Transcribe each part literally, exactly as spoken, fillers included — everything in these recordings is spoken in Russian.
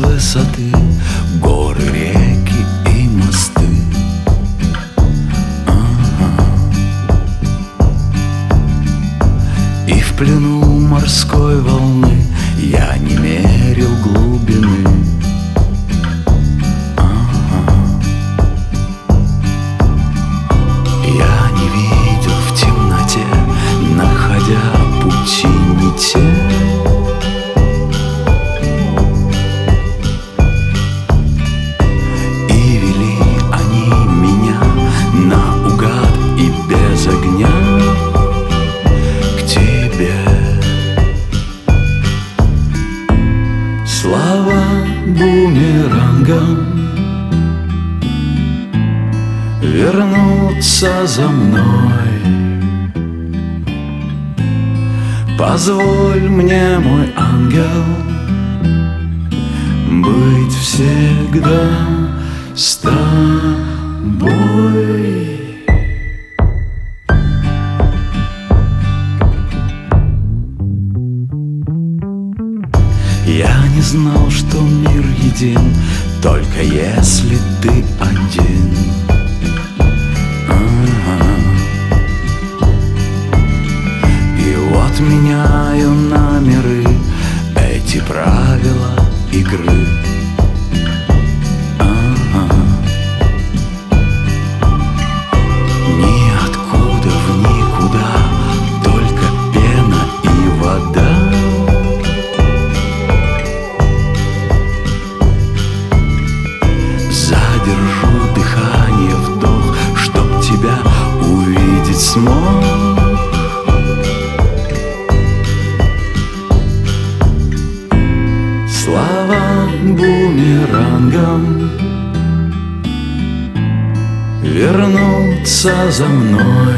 высоты горы, реки и мосты. Ага. И в плену морской волны я не мерил глубины. Ага. Я не видел в темноте, находя пути не те. И вели они меня наугад и без огня к тебе. Слава бумерангам вернуться за мной. Позволь мне, мой ангел, быть всегда с тобой. Я не знал, что мир един, только если ты один. Ага. И вот меняю на миры эти правила игры. Ага. Ниоткуда в никуда, только пена и вода. Задержу дыхание, вдох, чтоб тебя увидеть смог. Слава бумерангам вернуться за мной.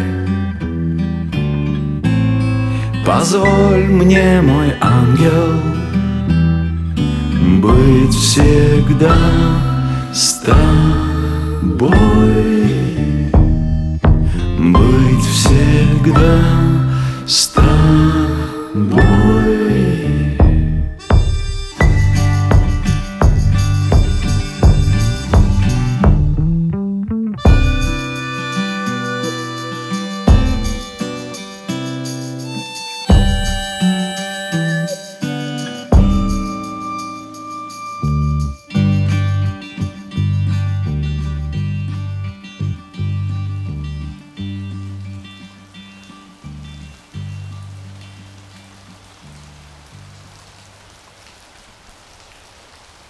Позволь мне, мой ангел, быть всегда с тобой. Быть всегда с тобой.